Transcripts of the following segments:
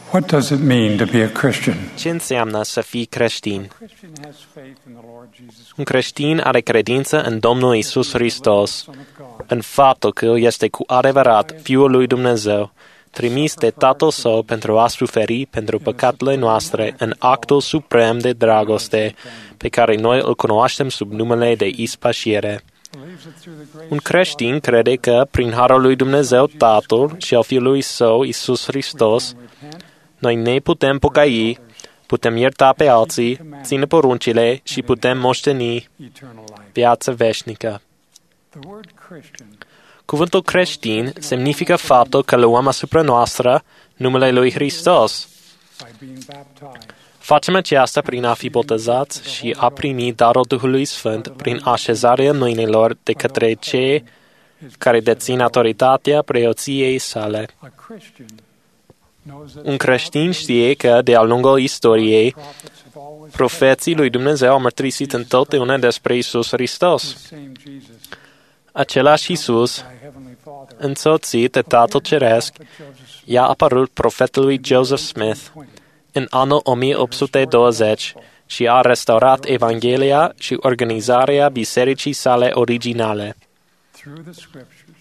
What does it mean to be a Christian? Ce înseamnă să fii creștin? A Christian has faith in the Lord Jesus Un creștin are credință în Domnul Isus Hristos, Son of God. în faptul că El este cu adevărat Fiul lui Dumnezeu, trimis de Tatăl Său pentru a suferi pentru păcatele noastre în actul suprem de dragoste pe care noi îl cunoaștem sub numele de ispășire. Believes that through the grace Un creștin crede că, prin harul lui Dumnezeu Tatăl și al Fiului Său, Isus Hristos, repent, noi ne putem pocăi, putem ierta pe alții, ține poruncile și putem moșteni eternal life. viața veșnică. The word Christian Cuvântul creștin semnifică faptul că luăm asupra noastră numele lui Hristos. by being baptized Facem aceasta prin a fi botezați și a primi darul Duhului Sfânt prin așezarea mâinilor de către cei care dețin autoritatea preoției sale. a Christian knows that Un creștin știe că, de-a lungul istoriei, prophets have always profeții lui Dumnezeu au mărturisit întotdeauna despre Isus Hristos. the same Jesus, Același Isus, thy heavenly Father. însoțit de Tatăl Ceresc, But Joseph Smith, i-a apărut profetului Joseph Smith 20, în anul 1820 și a restaurat Evanghelia și organizarea bisericii sale originale. through the scriptures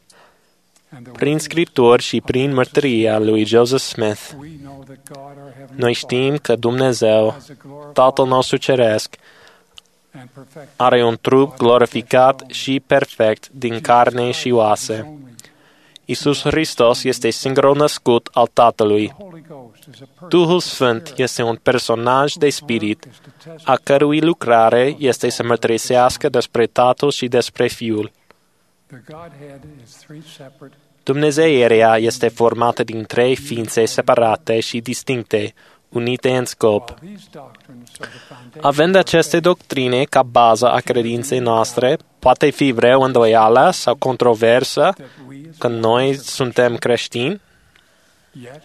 and the Prin word, scripturi și prin mărturia lui Joseph Smith, we know that God, our heavenly noi știm că Dumnezeu, Father, has a glorified Tatăl nostru Ceresc, and perfected are un trup glorificat și perfect din carne și oase. only. Isus Hristos este singurul născut al Tatălui. The Holy Ghost is a person Duhul Sfânt este un personaj de spirit, is to test a cărui lucrare este să mărturisească despre Tatăl și despre Fiul. the Godhead is three separate Dumnezeirea este formată din trei ființe separate și distincte, unite în scop. these doctrines are the foundation Având aceste doctrine ca bază a credinței noastre, poate fi vreo îndoială sau controversă that we as că noi suntem creștini? yet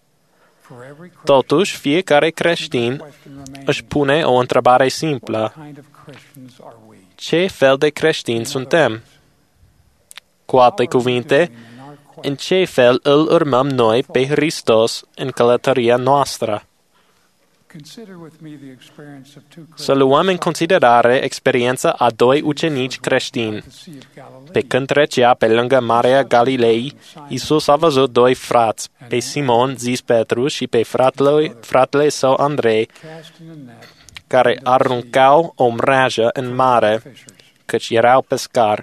for every Christian Totuși, fiecare creștin question remains, își pune o întrebare simplă. what kind of Christians are we? Ce fel de creștini suntem? Cu alte cuvinte, In our în ce fel îl urmăm noi pe Hristos în călătoria noastră? consider with me the experience of two Să luăm în considerare experiența a doi ucenici creștini. the Sea of Galilee, Pe când trecea pe lângă Marea Galilei, Iisus a văzut doi frați, pe Simon, zis Petru, și pe fratele său Andrei, casting a net care aruncau o mreajă în mare, fishers. căci erau pescari.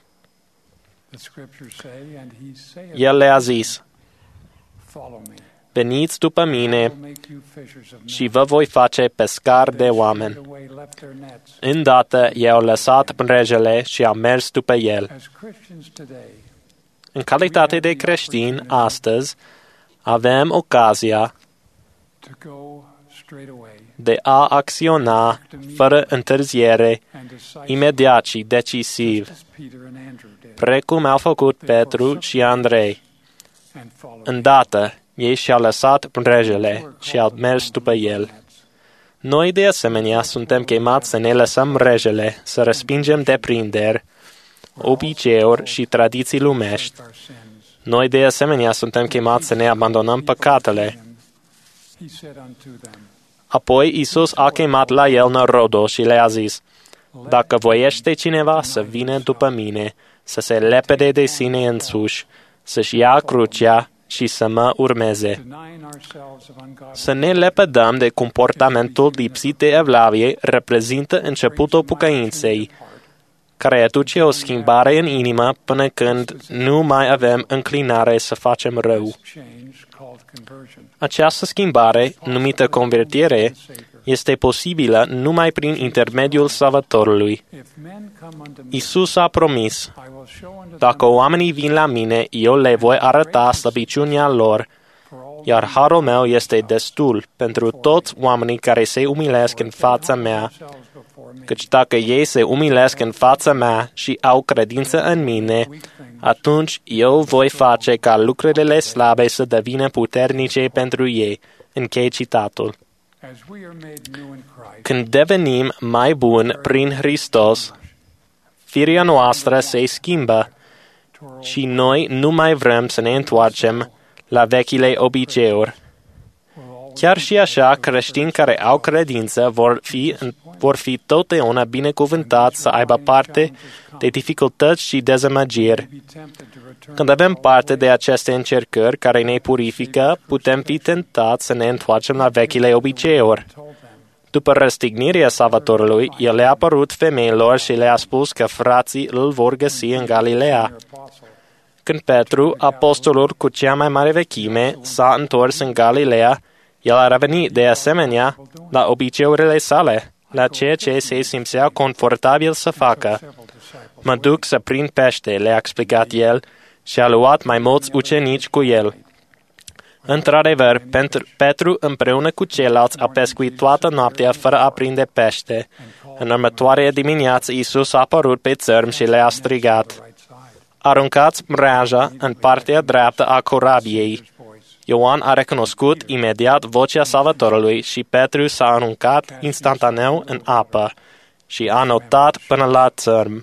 The scriptures say, and he saith, El le-a zis, follow me. veniți după I mine will make you fishers of men. și vă voi face pescari de oameni. Straightway left their nets. Îndată i-au lăsat mrejele și au mers după el. As Christians today, În calitate de creștin, astăzi, avem ocazia to go straight away de a acționa fără întârziere, and decisive imediat și decisiv, as Peter and Andrew did, precum au făcut Petru și Andrei. and follow Îndată, ei și-au lăsat mrejele și au mers după el. Noi, de asemenea, suntem chemați să ne lăsăm mrejele, să respingem deprinderi, obiceiuri și tradiții lumești. our sins. Noi, de asemenea, suntem chemați să ne abandonăm păcatele. He said unto them, Apoi Iisus a chemat la el norodul și le-a zis, dacă voiește cineva să vină după mine, să se lepede de sine însuși, să-și ia crucea și să mă urmeze. denying ourselves of ungodly Să ne lepădăm de comportamentul lipsit de evlavie reprezintă începutul pocăinței, care aduce o schimbare în inimă până când nu mai avem înclinare să facem rău. change called conversion. Această schimbare, numită convertire, este posibilă numai prin intermediul Salvatorului. If men come unto me, Isus a promis, I will show unto dacă them oamenii vin la mine, eu le voi arăta slăbiciunea lor, for all iar harul meu este destul pentru toți oamenii care se umilesc în fața mea, themselves before me. căci dacă ei se umilesc în fața mea și au credință în mine, atunci eu voi face ca lucrurile slabe să devină puternice pentru ei. Închei citatul. As we are made new in Christ, Când devenim mai buni prin Hristos, firea noastră se schimbă și noi nu mai vrem să ne întoarcem la vechile obiceiuri. Chiar și așa, creștini care au credință vor fi totdeauna binecuvântați să aibă parte de dificultăți și dezamăgiri. Când avem parte de aceste încercări care ne purifică, putem fi tentați să ne întoarcem la vechile obiceiuri. După răstignirea Salvatorului, el le-a apărut femeilor și le-a spus că frații îl vor găsi în Galileea. Când Petru, apostolul cu cea mai mare vechime, s-a întors în Galileea, el a revenit de asemenea la obiceiurile sale, la ceea ce se simțea confortabil să facă. Mă duc să prind pește, le-a explicat el, și a luat mai mulți ucenici cu el. Într-adevăr, Petru împreună cu ceilalți a pescuit toată noaptea fără a prinde pește. În următoarea dimineață Iisus a apărut pe țărm și le-a strigat: "Aruncați mreaja în partea dreaptă a corabiei." Ioan a recunoscut imediat vocea Salvatorului și Petru s-a aruncat instantaneu în apă și a notat până la țărm.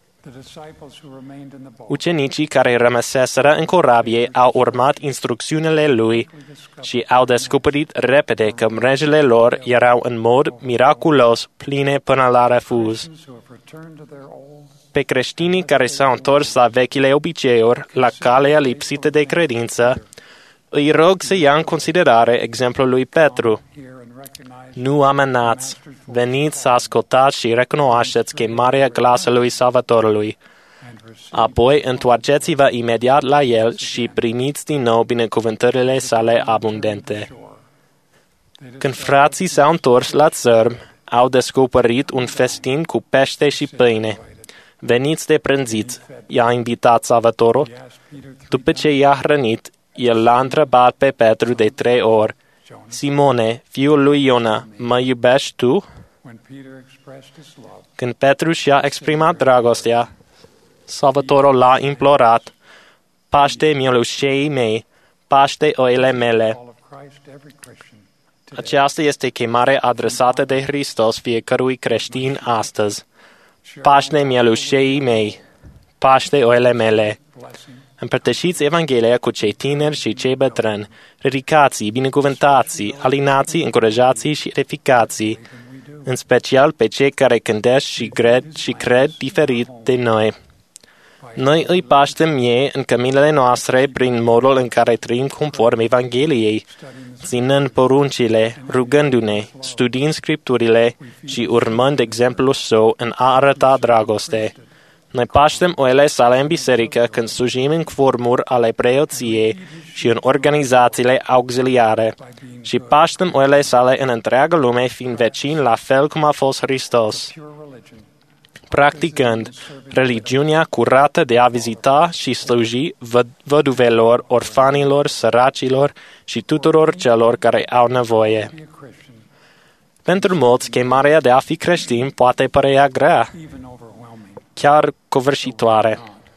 Ucenicii care rămăseseră în corabie au urmat instrucțiunile lui și au descoperit repede că mrejele lor erau în mod miraculos pline până la refuz. Pe creștinii care s-au întors la vechile obiceiuri, la calea lipsită de credință, îi rog să ia în considerare exemplul lui Petru. Nu amânați, veniți să ascultați și recunoașteți chemarea glasului Salvatorului. Apoi întoarceți-vă imediat la el și primiți din nou binecuvântările sale abundente. Când frații s-au întors la țărm, au descoperit un festin cu pește și pâine. Veniți de prânziți, i-a invitat Salvatorul. După ce i-a hrănit, el l-a întrebat pe Petru de 3 ori: "Simone, fiul lui Iona, mă iubești tu?" Când Petru și-a exprimat dragostea, Salvatorul l-a implorat: "Paște mielușeii mei, paște oile mele." Aceasta este chemarea adresată de Hristos fiecărui creștin astăzi. Paște mielușeii mei, paște oile mele. Împărtășiți Evanghelia cu cei tineri și cei bătrâni, ridicați, binecuvântați, alinați, încurajați și edificați, în special pe cei care gândesc și cred diferit de noi. Noi îi paștem ei în căminile noastre prin modul în care trăim conform Evangheliei, ținând poruncile, rugându-ne, studiind Scripturile și urmând exemplul său în a arăta dragoste. Noi paștem oile sale în biserică când slujim în formuri ale preoției și în organizațiile auxiliare și paștem oile sale în întreaga lume fiind vecini la fel cum a fost Hristos. Practicând religiunea curată de a vizita și sluji văduvelor, orfanilor, săracilor și tuturor celor care au nevoie. Pentru mulți, chemarea de a fi creștin poate părea grea, chiar covârșitoare.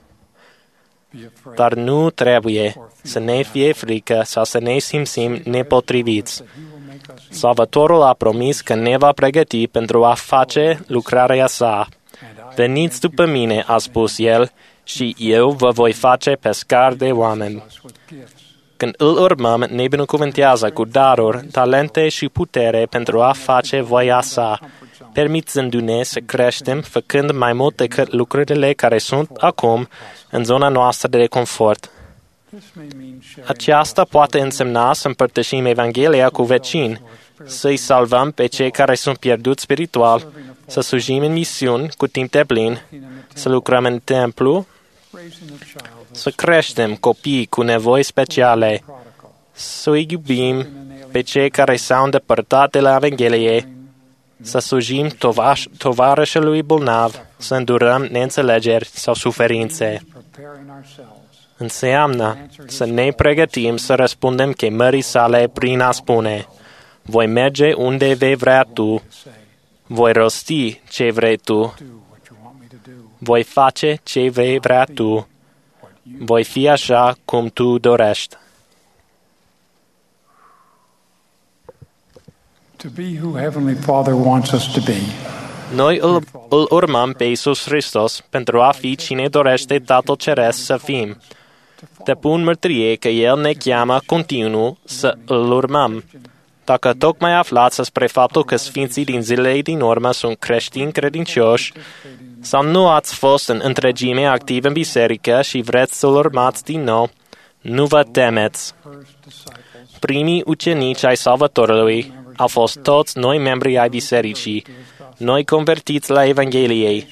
Dar nu trebuie să ne fie frică sau să ne simțim nepotriviți. Salvatorul a promis că ne va pregăti pentru a face lucrarea sa. "Veniți după mine," a spus el, "și eu vă voi face pescari de oameni." Când îl urmăm, ne binecuvântează cu daruri, talente și putere pentru a face voia sa, permițându-ne să creștem, făcând mai mult decât lucrurile care sunt acum în zona noastră de confort. Aceasta poate însemna să împărtășim Evanghelia cu vecini, să-i salvăm pe cei care sunt pierduți spiritual, să slujim în misiuni cu timp deplin, să lucrăm în templu, să creștem copii cu nevoi speciale, să-i iubim pe cei care s-au îndepărtat de la Evanghelie, să slujim tovarășului bolnav, să îndurăm neînțelegeri sau suferințe. Înseamnă să ne pregătim să răspundem chemării sale prin a spune: "Voi merge unde vei vrea tu, voi rosti ce vrei tu, voi face ce vei vrea tu, voi fi așa cum tu dorești." To be who Heavenly Father wants us to be. Noi îl urmăm pe Iisus Hristos pentru a fi cine dorește Tatăl Ceresc să fim. Depun mărturie că El ne cheamă continuu să îl urmăm. Dacă tocmai aflați despre faptul că sfinții din zilele din urmă sunt creștini credincioși, sau nu ați fost în întregime activ în biserică și vreți să-l urmați din nou, nu vă temeți. Primii ucenici ai Salvatorului au fost toți noi membri ai bisericii, noi convertiți la Evangheliei.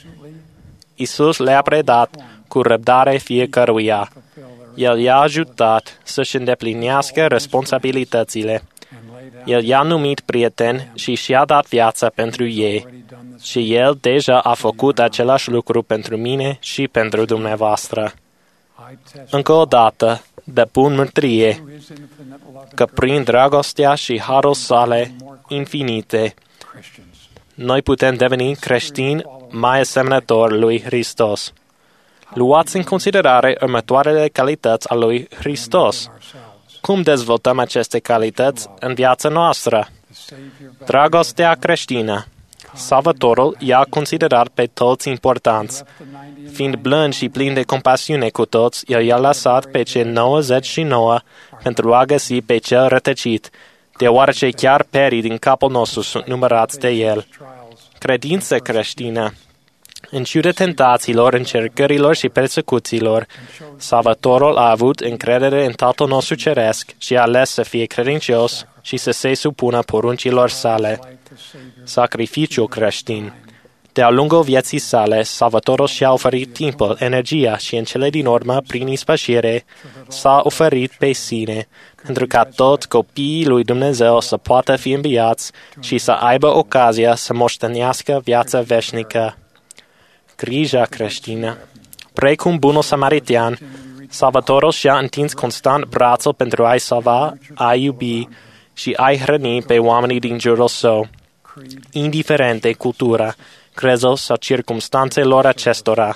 Iisus le-a predat cu răbdare fiecăruia. El i-a ajutat să-și îndeplinească responsabilitățile. El i-a numit prieten și și-a dat viața pentru ei. Și El deja a făcut același lucru pentru mine și pentru dumneavoastră. Încă o dată, depun mărturie că prin dragostea și harul sale infinite, noi putem deveni creștini mai asemănători lui Hristos. Luați în considerare următoarele calități ale lui Hristos. Cum dezvoltăm aceste calități în viața noastră? Dragostea creștină. Salvatorul i-a considerat pe toți importanți. Fiind blând și plin de compasiune cu toți, El i-a lăsat pe cei 99 pentru a găsi pe cel rătăcit, deoarece chiar perii din capul nostru sunt numărați de El. Credință creștină. În ciuda tentațiilor, încercărilor și persecuțiilor, Salvatorul a avut încredere în Tatăl nostru Ceresc și a ales să fie credincios și să se supună poruncilor sale. Sacrificiul creștin. De-a lungul vieții sale, Salvatorul și-a oferit timpul, energia și în cele din urmă, prin ispășire, s-a oferit pe sine, pentru ca toți copiii lui Dumnezeu să poată fi înviați și să aibă ocazia să moștenească viața veșnică. Grija creștină. Precum bunul samaritean, Salvatorul și-a întins constant brațul pentru a-i salva, a-i iubi și a-i hrăni pe oamenii din jurul său, indiferent de cultura, crezul sau circumstanțelor acestora.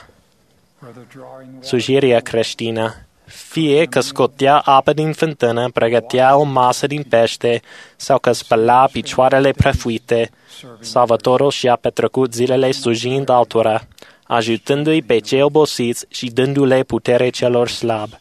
Sugeria creștină. Fie că scotea apă din fântână, pregătea o masă din pește sau că spăla picioarele prăfuite, Salvatorul și-a petrecut zilele slujind altora, ajutându-i pe cei obosiți și dându-le putere celor slabi.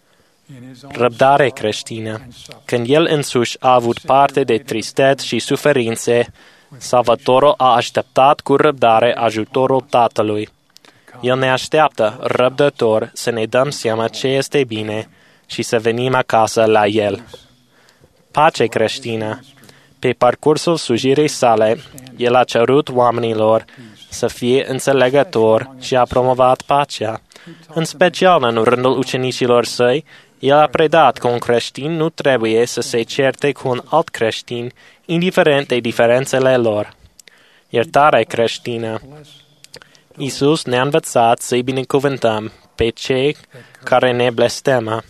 Răbdare creștină. Când El însuși a avut parte de tristeți și suferințe, Salvatorul a așteptat cu răbdare ajutorul Tatălui. El ne așteaptă, răbdător, să ne dăm seama ce este bine și să venim acasă la El. Pace creștină. Pe parcursul slujirii sale, El a cerut oamenilor să fie înțelegători și a promovat pacea. În special în rândul ucenicilor săi, El a predat că un creștin nu trebuie să se certe cu un alt creștin, indiferent de diferențele lor. Iertare creștină. Iisus ne-a învățat să-i binecuvântăm pe cei care ne blestemă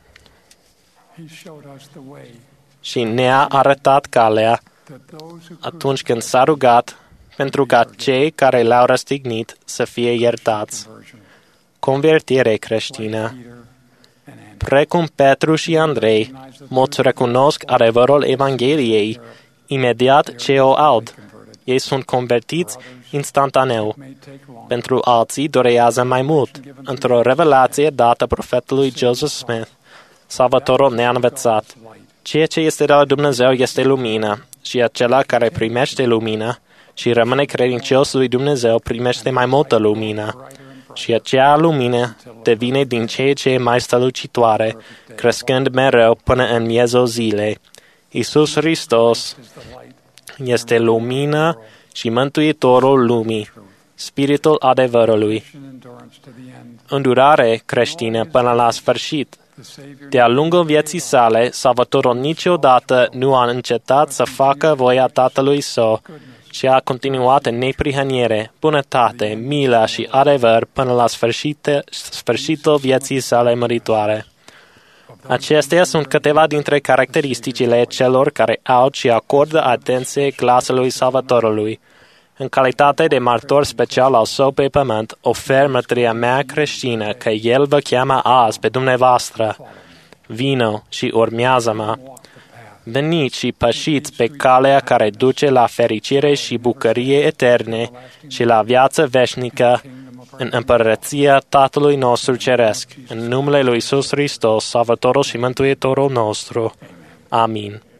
și ne-a arătat calea atunci când s-a rugat pentru ca cei care l-au răstignit să fie iertați. Convertire creștină. Precum Petru și Andrei, mulți recunosc adevărul Evangheliei imediat ce o aud. Ei sunt convertiți instantaneu. Pentru alții durează mai mult. Într-o revelație dată profetului Joseph Smith, Salvatorul ne-a învățat: ceea ce este de la Dumnezeu este lumină, și acela care primește lumină și rămâne credincios lui Dumnezeu primește mai multă lumină. Și acea lumină devine din ce ce mai strălucitoare, crescând mereu până în miezul zilei. Iisus Hristos este lumina și mântuitorul lumii, spiritul adevărului. Îndurare creștină până la sfârșit. De-a lungul vieții sale, Salvatorul niciodată nu a încetat să facă voia Tatălui Său și a continuat în neprihănire, bunătate, milă și adevăr până la sfârșitul vieții sale măritoare. Acestea sunt câteva dintre caracteristicile celor care au și acordă atenție clasului Salvatorului. În calitate de martor special al său pe pământ, ofer mărturia mea creștină că El vă cheamă azi pe dumneavoastră. Vino și urmează-mă. Veniți și pășiți pe calea care duce la fericire și bucurie eterne și la viață veșnică în împărăția Tatălui nostru Ceresc, în numele lui Iisus Hristos, Salvatorul și Mântuitorul nostru. Amin.